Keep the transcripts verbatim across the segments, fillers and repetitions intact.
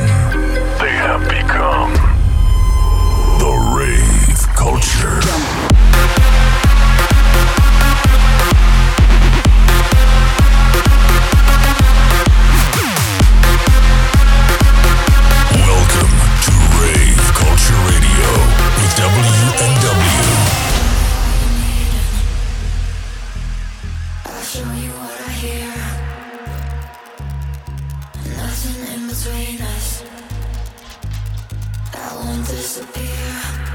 They have become the rave culture. Welcome to Rave Culture Radio with W N W. I'll show you what I hear. Nothing in between us. I won't disappear.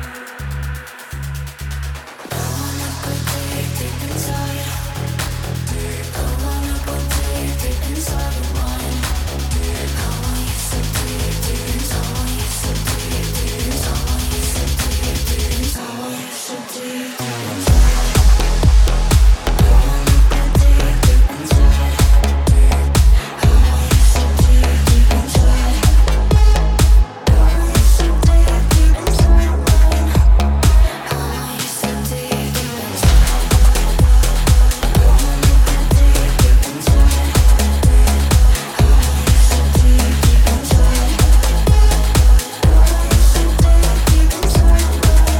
I wanna go deep, deep inside. I wanna go deep, deep inside the wine. I want you so deep, deep inside. I want you so deep, deep inside. I want you so deep, deep inside. I want you so deep, deep inside. I wanna go deep, deep inside. I want you so deep, deep inside. I want you so deep, deep inside. I want you so deep, deep inside. I wanna go deep, deep inside. I want you so deep, deep inside. I want you so deep, deep inside.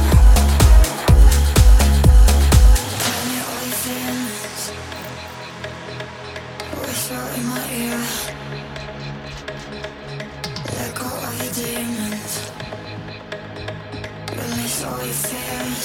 Tell me all your feelings. Whisper in my ear. Let go of your demons. Release all your fears.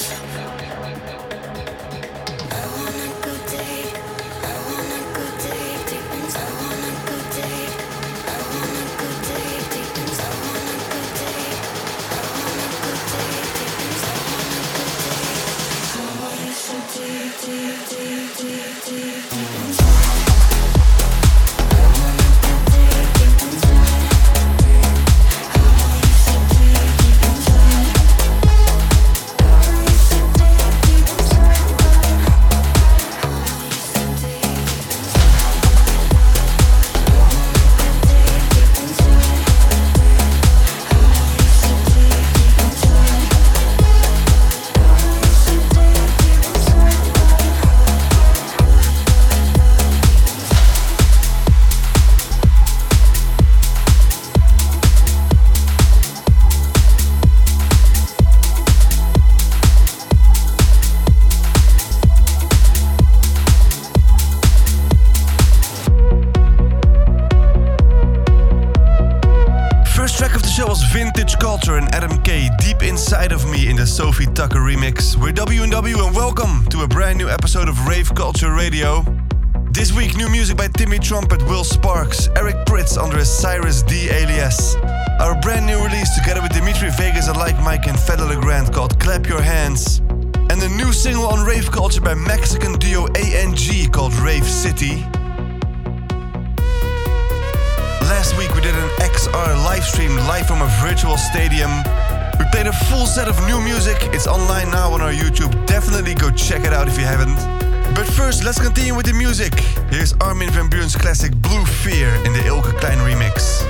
I wanna go deep. I wanna go deep, deep inside. I wanna go deep. I wanna go deep, deep inside. I wanna go deep. I wanna go deep, deep inside. I wanna go deep. I want you so deep, deep, deep, deep, deep, deep inside. I wanna go deep, deep inside. I want you so deep, deep inside. I want you so deep, deep inside. I want you so deep, deep inside. I wanna go deep, deep inside. I want you so deep, deep inside. I want you so deep, deep inside. First track of the show was Vintage Culture and Adam K, Deep Inside of Me in the Sophie Tucker remix. We're W N W and welcome to a brand new episode of Rave Culture Radio. This week, new music by Timmy Trumpet, Will Sparks, Eric Prydz under his Cyrus D alias. Our brand new release together with Dimitri Vegas and Like Mike and Fedor Legrand called Clap Your Hands. And the new single on Rave Culture by Mexican duo A N G called Rave City. Last week we did an X R live stream live from a virtual stadium. We played a full set of new music. It's online now on our YouTube. Definitely go check it out if you haven't. But first, let's continue with the music. Here's Armin van Buuren's classic Blue Fear in the Ilke Klein remix.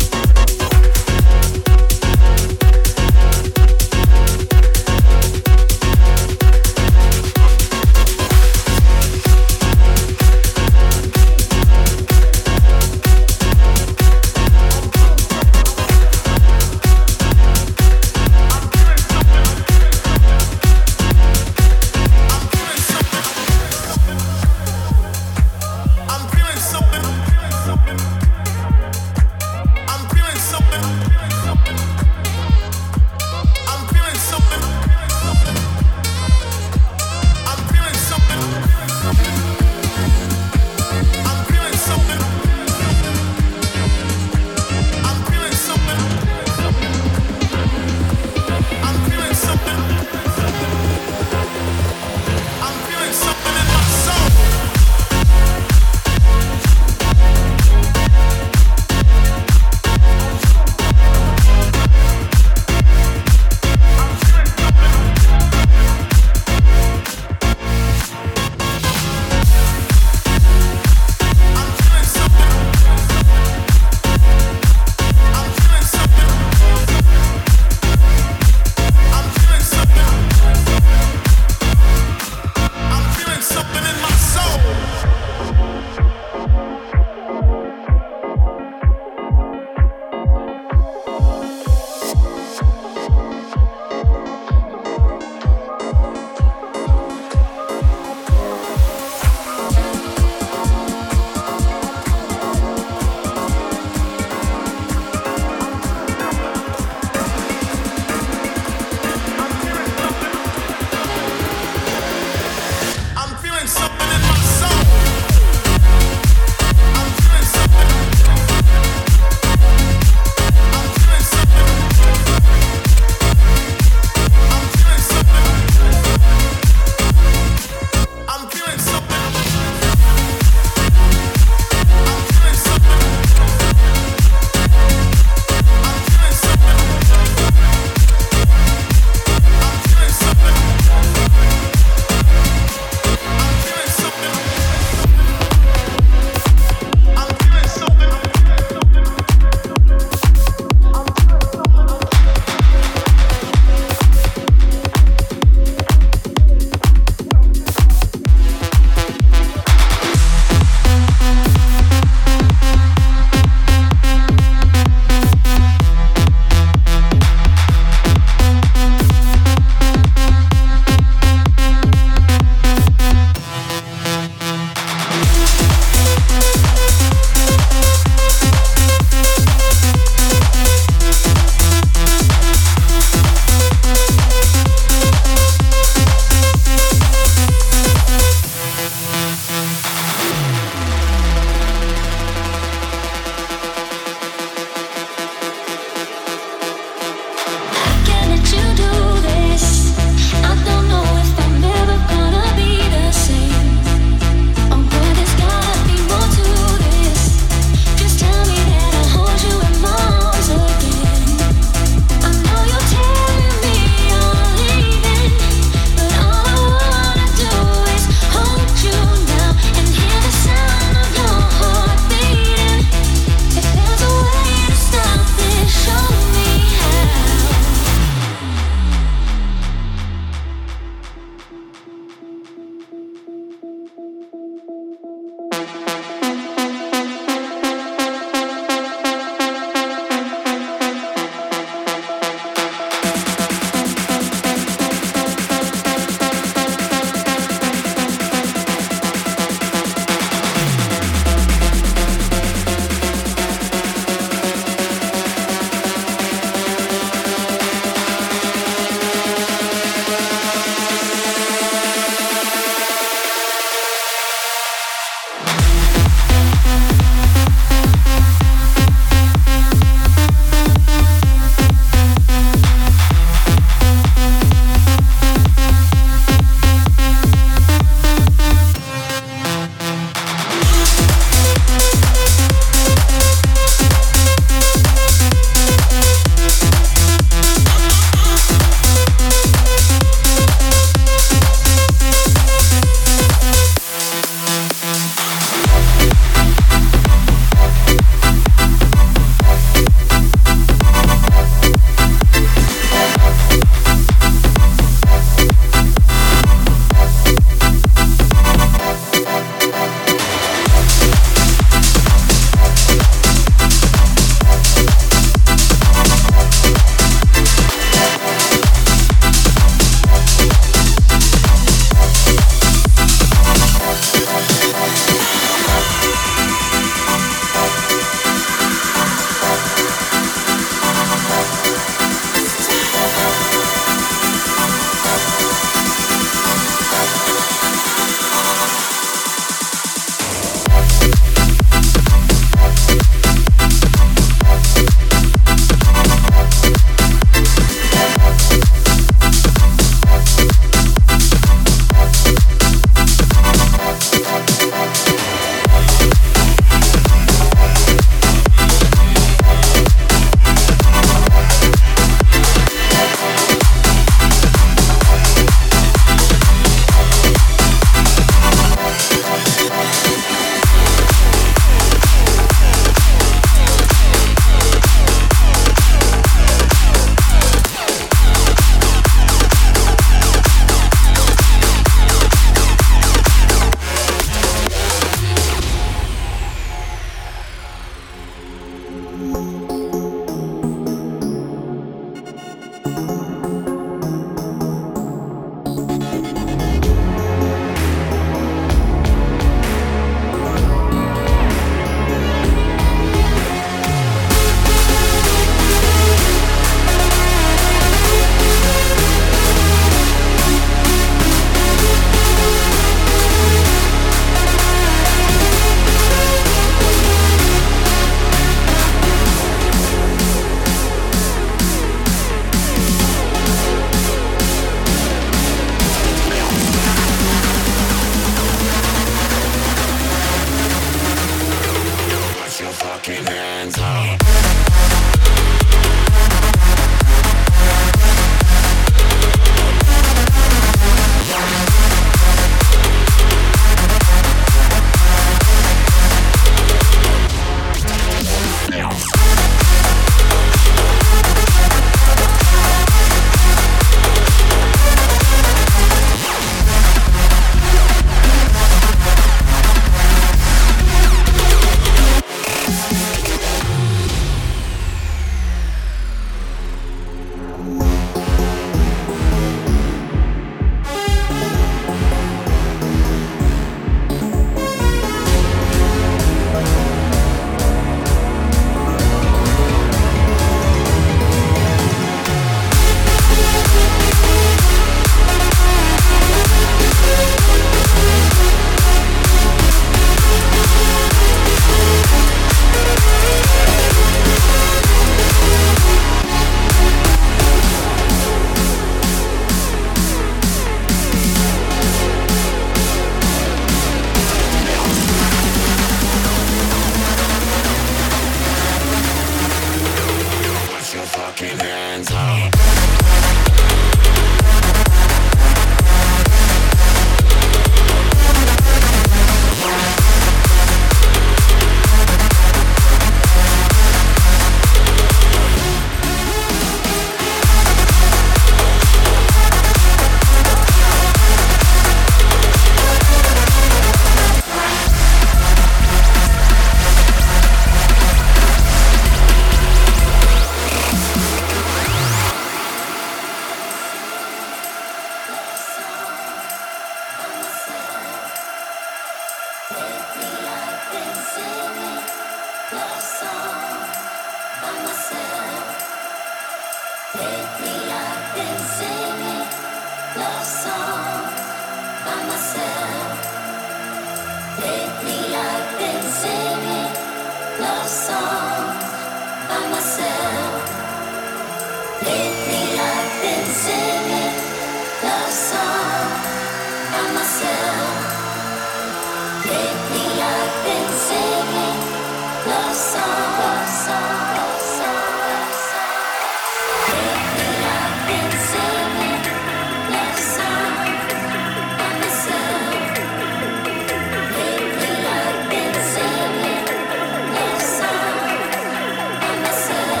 Myself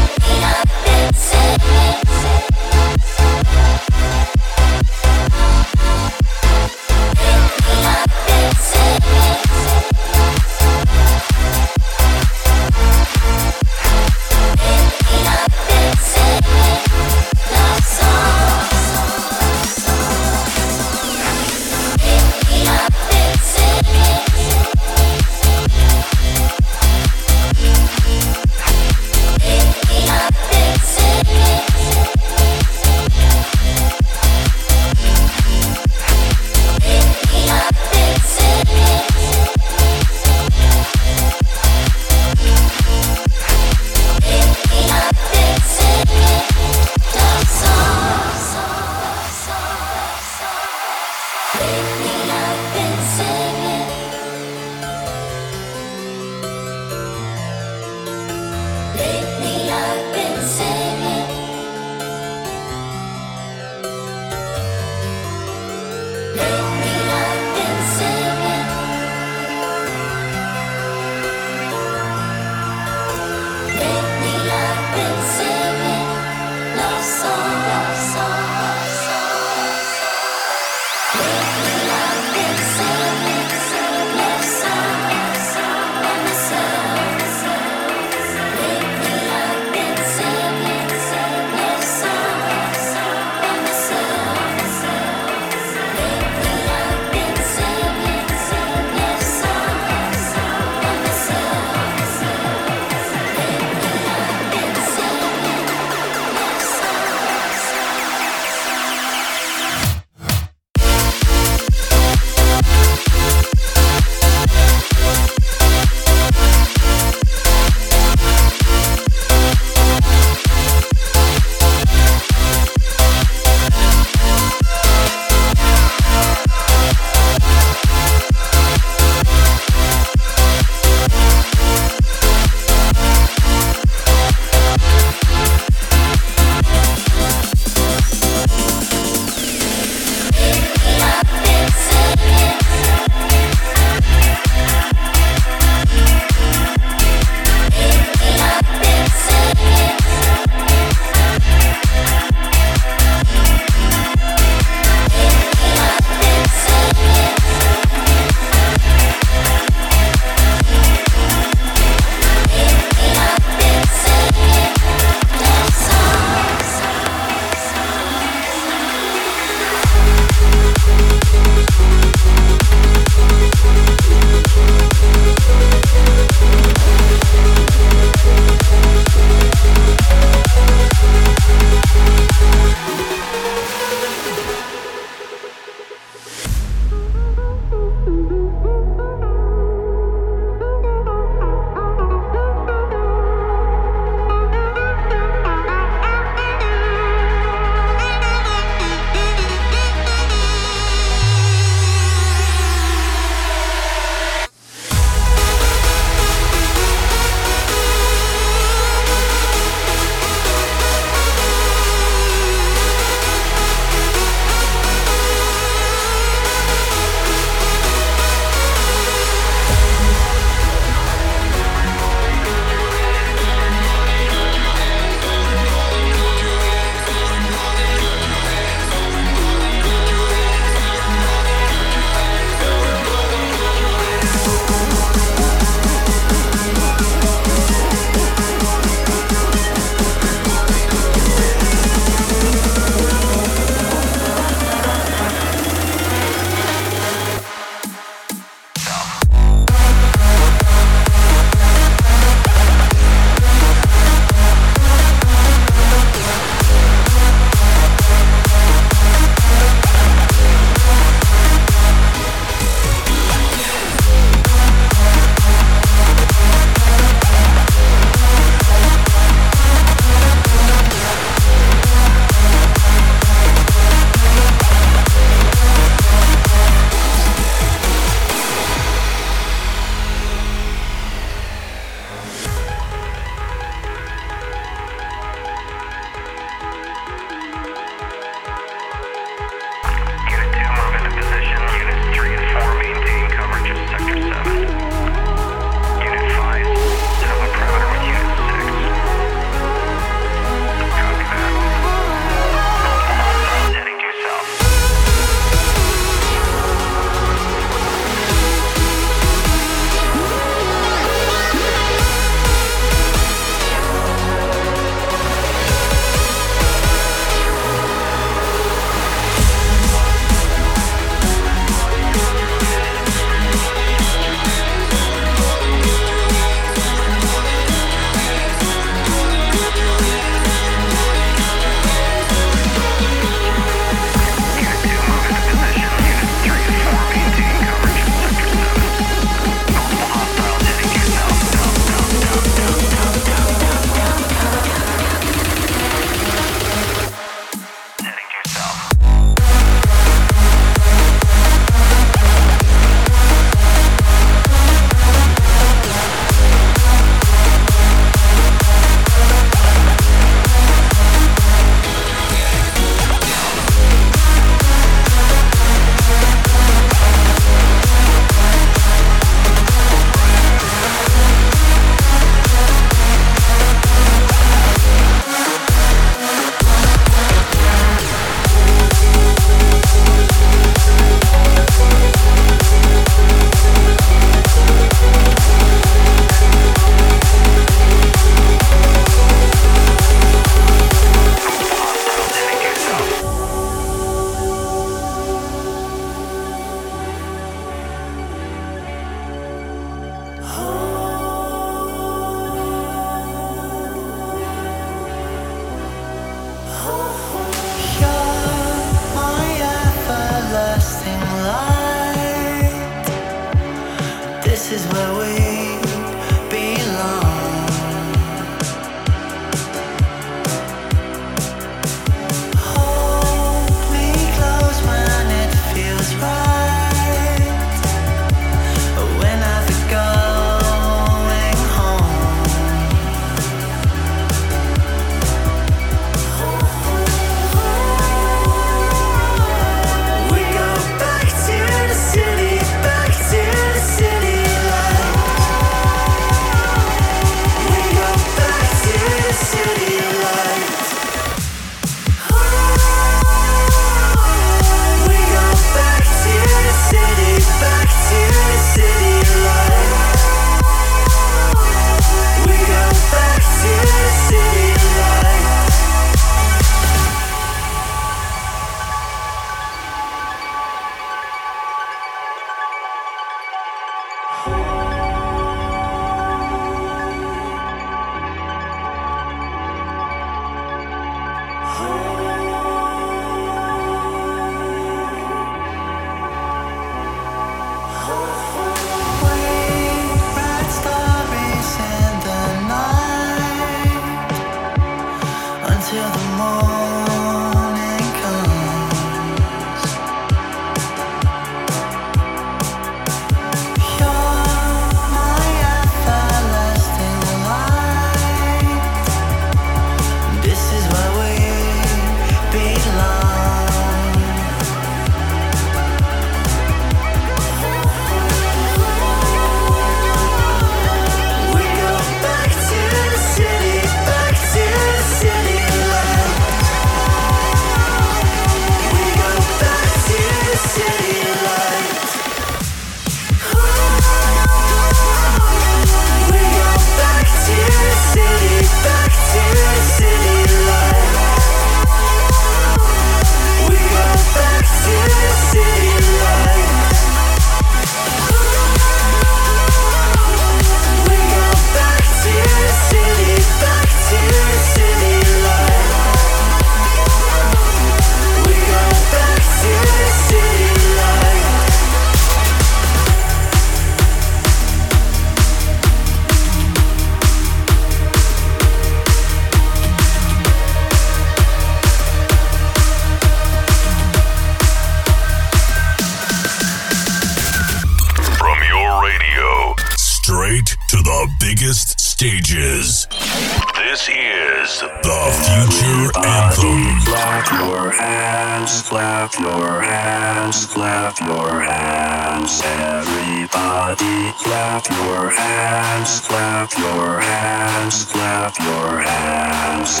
the biggest stages. This is the Future Anthem. Clap your hands, clap your hands, clap your hands. Everybody, clap your hands, clap your hands, clap your hands.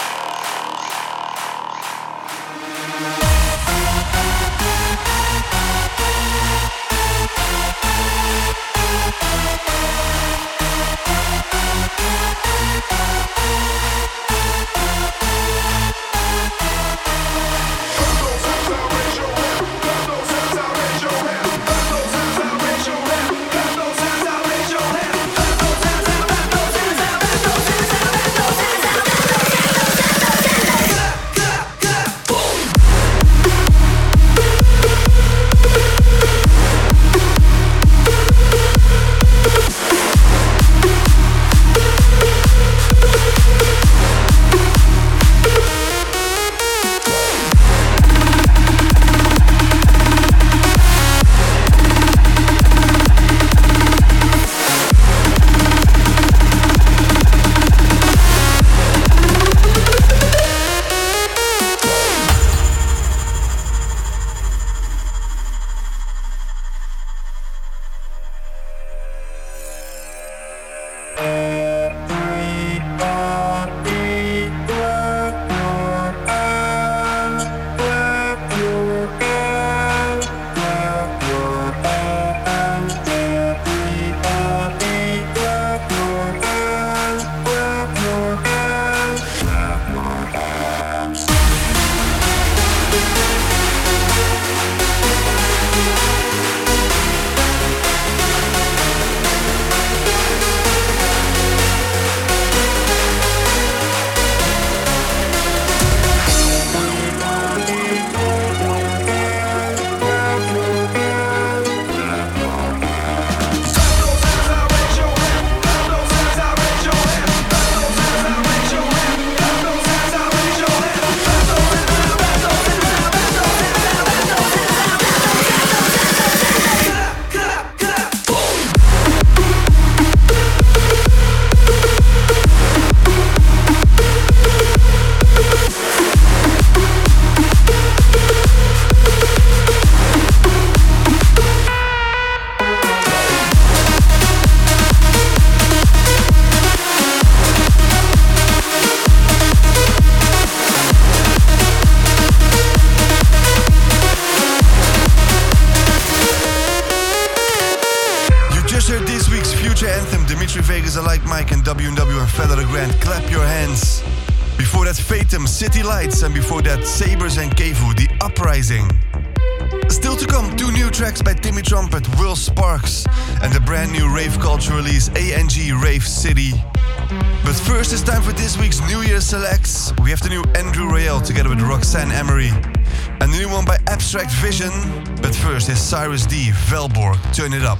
City Lights, and before that Sabres and Kevu, The Uprising. Still to come, two new tracks by Timmy Trumpet, Will Sparks, and the brand new rave culture release A N G Rave City. But first it's time for this week's New Year Selects. We have the new Andrew Rayel together with Roxanne Emery, and the new one by Abstract Vision. But first is Cyrus D, Velborg, Turn It Up.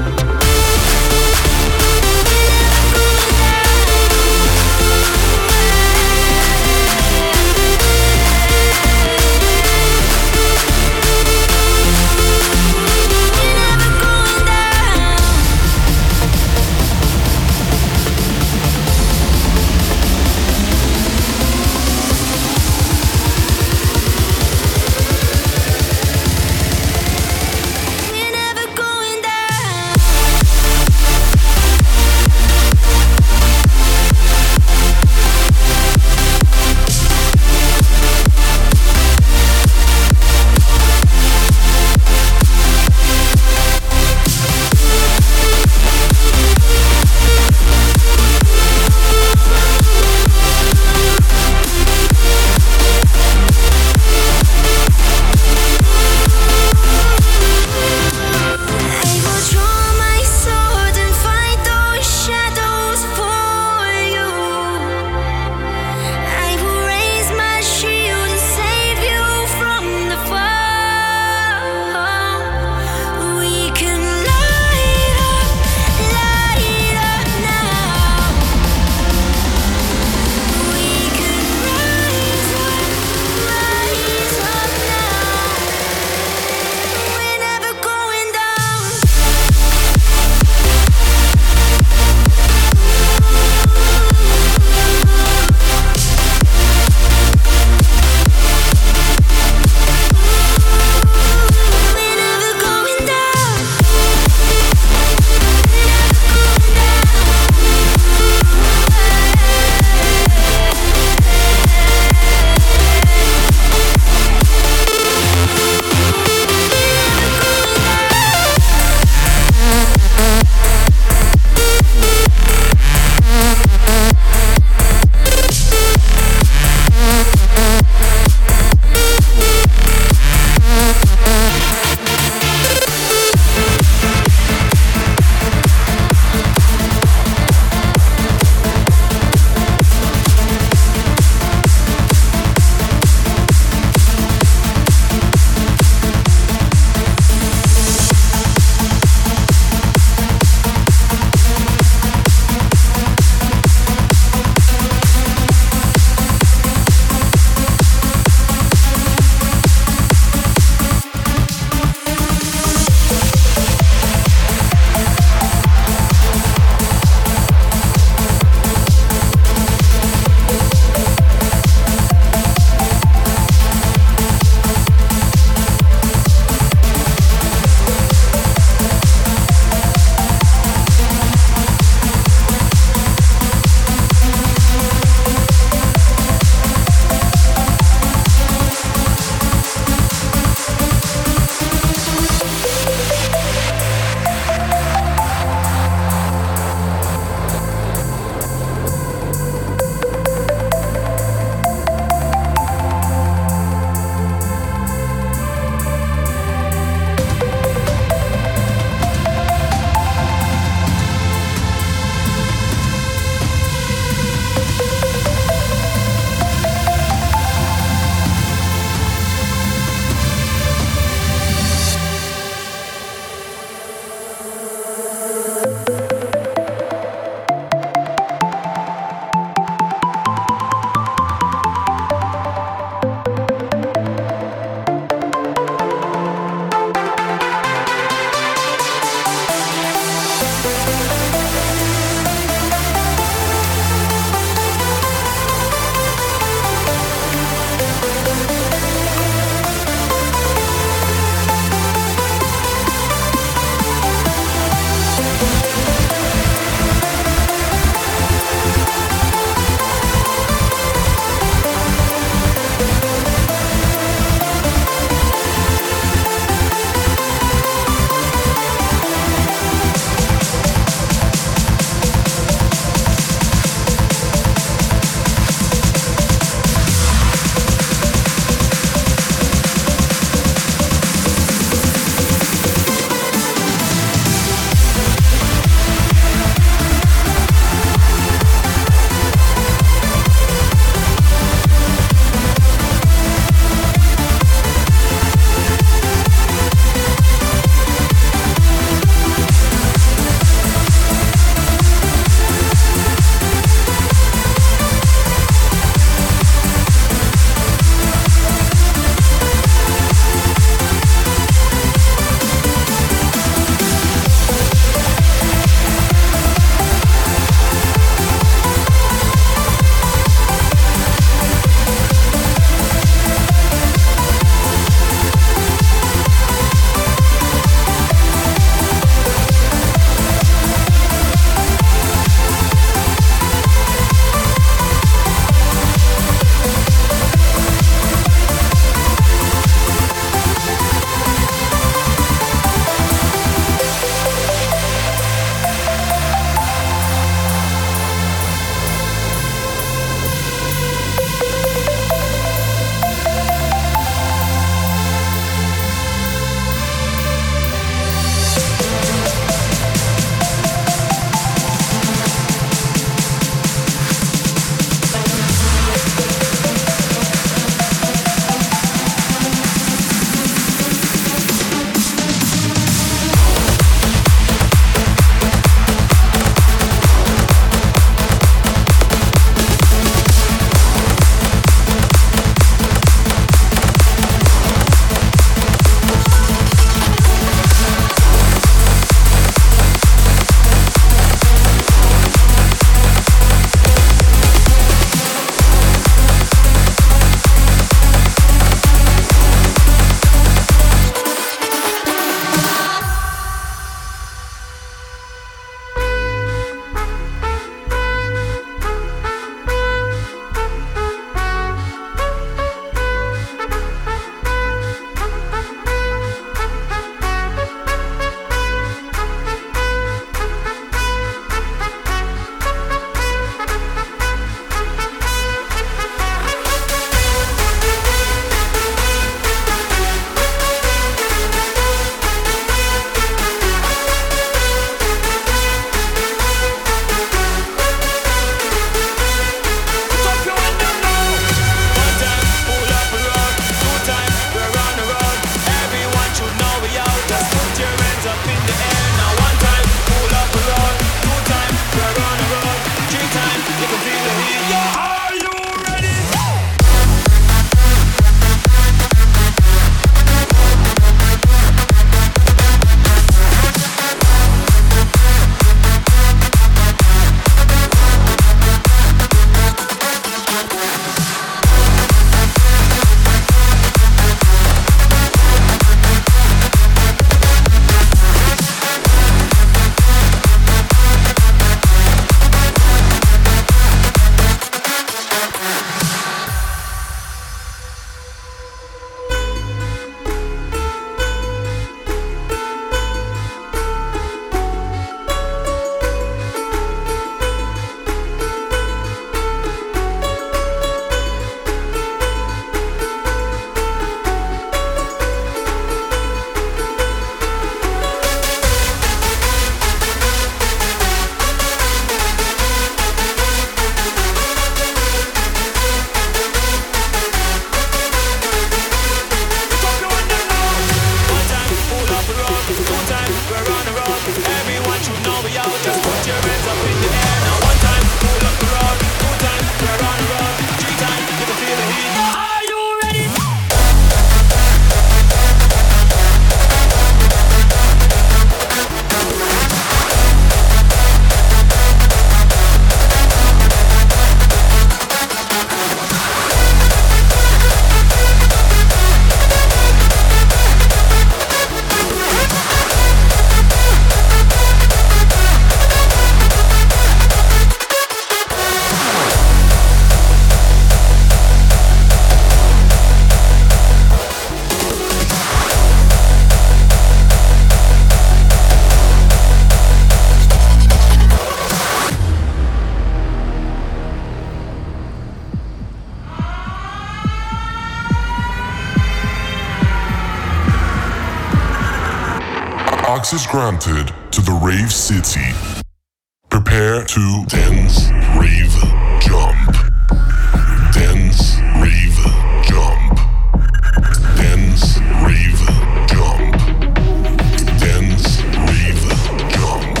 Access granted to the Rave City. Prepare to dance, rave, jump. Dance, rave, jump. Dance, rave, jump. Dance, rave, jump.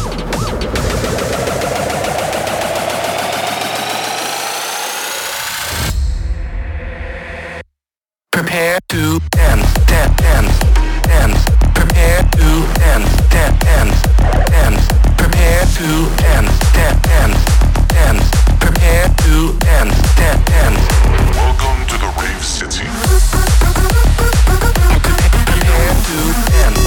Prepare to dance, dance, dance, dance. Prepare to dance, dance, dance, dance. Prepare to dance, dance, dance, dance. Prepare to dance, dance, dance. Welcome to the Rave City. Prepare to dance.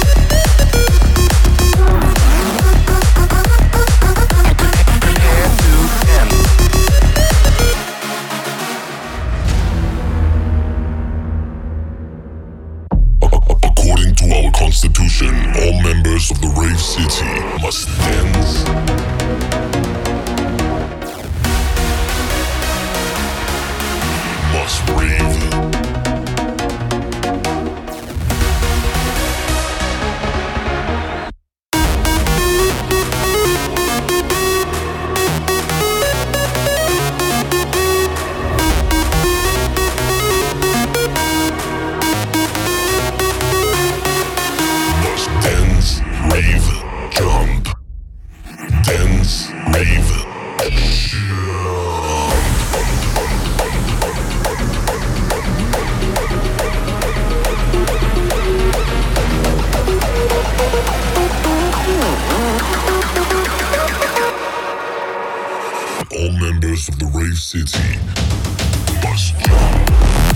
Prepare to dance. According to our constitution, all members of the Rave City must dance, must rave, must dance, rave, jump. Dance, rave, jump. All members of the Rave City must jump.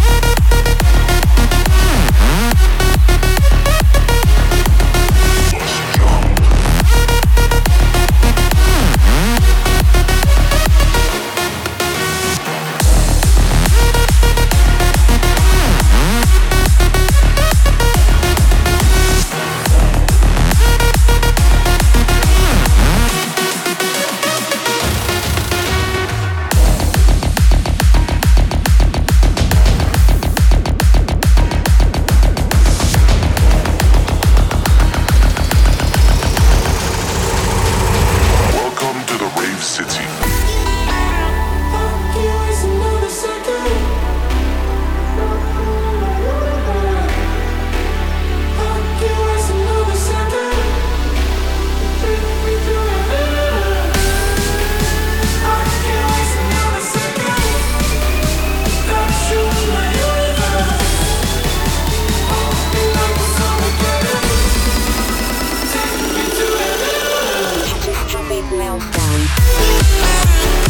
Must jump. Welcome to the Rave City. Atomic meltdown.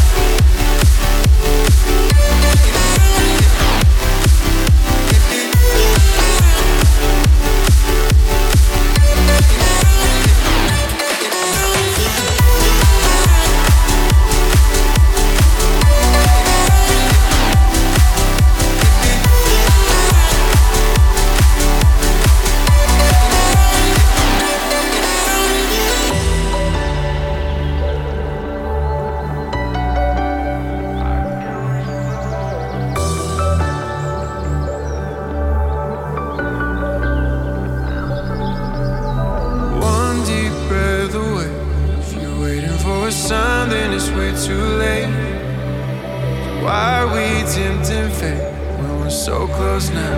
One deep breath away. If you're waiting for a sign, then it's way too late. Why are we tempting fate when we're so close now?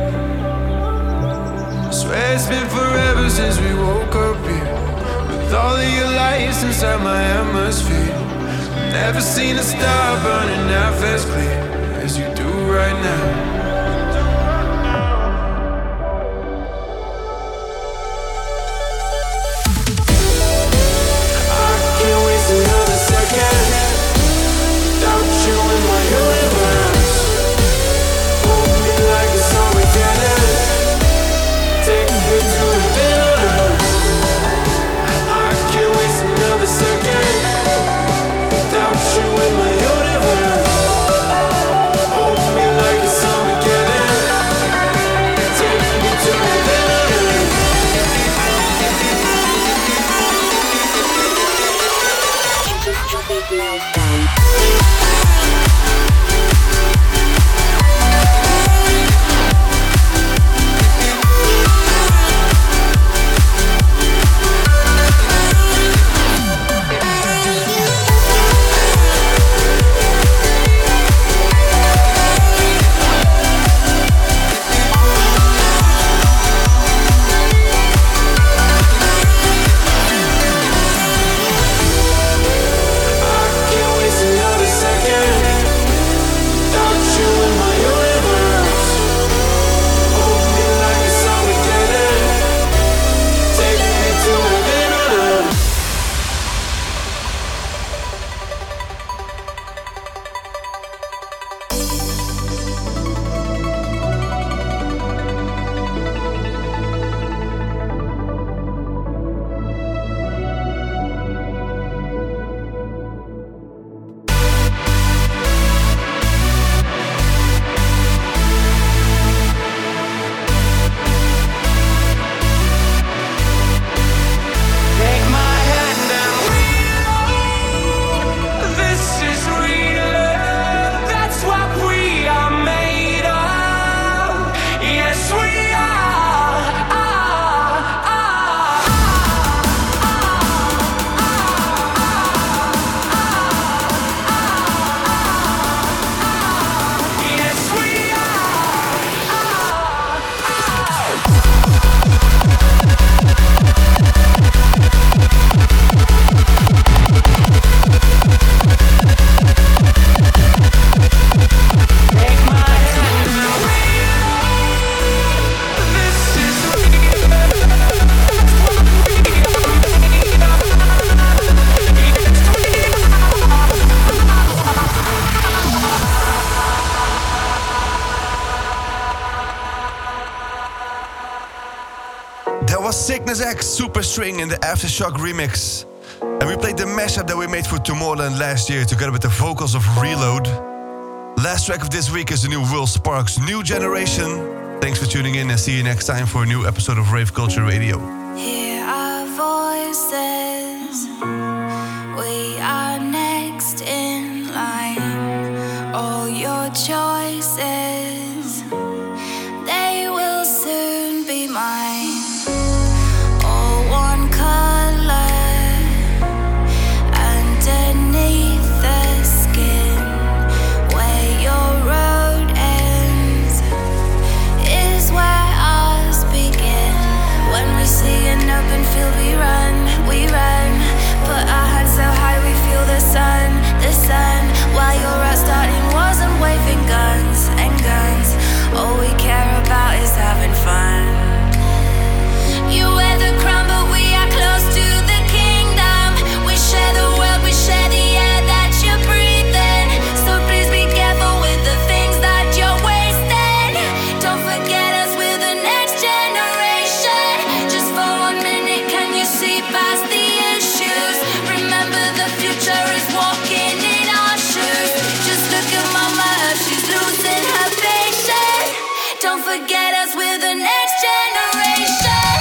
I swear it's been forever since we woke up here, with all of your lights inside my atmosphere. Never seen a star burning half as clear as you do right now. Another second without you in my universe. Hold me like it's all we get. Take me to dinner. I can't waste another second without you in my universe. Hold me like it's all we That was Cygnus X, Superstring in the Aftershock remix. And we played the mashup that we made for Tomorrowland last year together with the vocals of Reload. Last track of this week is the new Will Sparks, New Generation. Thanks for tuning in and see you next time for a new episode of Rave Culture Radio. Hear our voices, we are next in line. All your choices, they will soon be mine. All one color, underneath the skin. Where your road ends is where ours begin. When we see an open field, we run, we run. Put our hands so high, we feel the sun, the sun. While you're out starting wasn't waving guns and guns. All we care about is having fun. You wear the crown, but we are close to the kingdom. We share the world, we share the air that you're breathing. So please be careful with the things that you're wasting. Don't forget us, we're the next generation. Just for one minute, can you see past the issues? Remember the future is walking in our shoes. Just look at mama, she's losing her patience. Don't forget us, we're the next generation.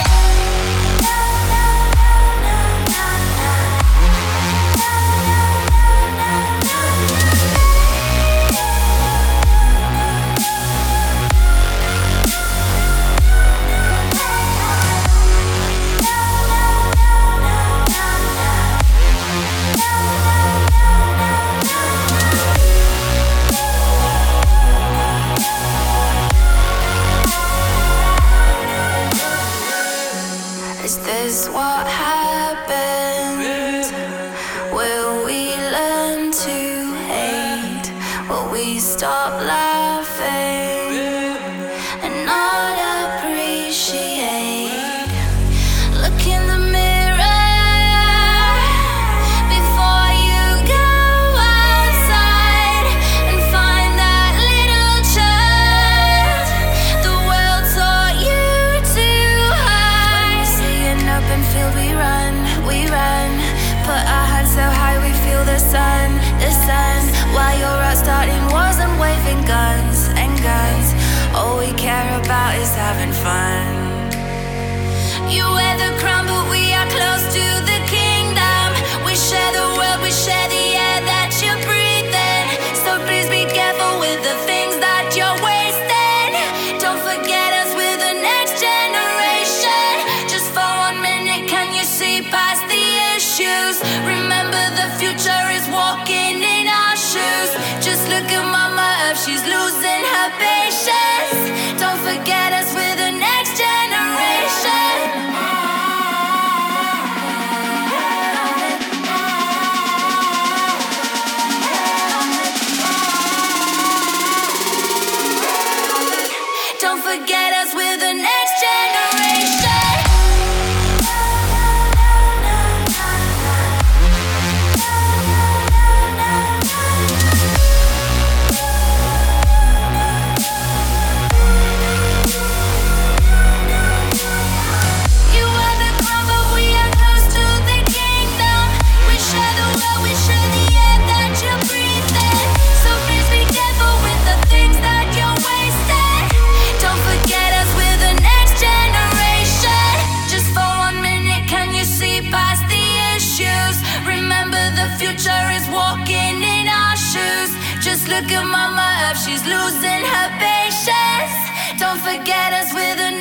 Is this what happens? Will we learn to hate? Will we stop laughing and not appreciate? Look in the mirror before you go outside and find that little child the world taught you to hide. When we see an open field, we run, we run. Put our hands so high, we feel the sun, the sun. While you're out starting wasn't waving guns and guns. All we care about is having fun. You wear the crown, but we are close to the kingdom. We share the world, we share the air that you're breathing. So please be careful with the things that you're wasting. Don't forget us, we're the next generation. Just for one minute, can you see past the issues? Remember the future is walking in our shoes. Just look at mama up, she's losing her patience. Don't forget us, we're the next generation. Don't forget us, we're the next generation. You are the crown, but we are close to the kingdom. We share the world, we share the air that you're breathing. So please be careful with the things that you're wasting. Don't forget us, we're the next generation. Just for one minute, can you see past the issues? Remember the future is walking in our shoes. Just look at mama up, she's losing her patience. Don't forget us, we're the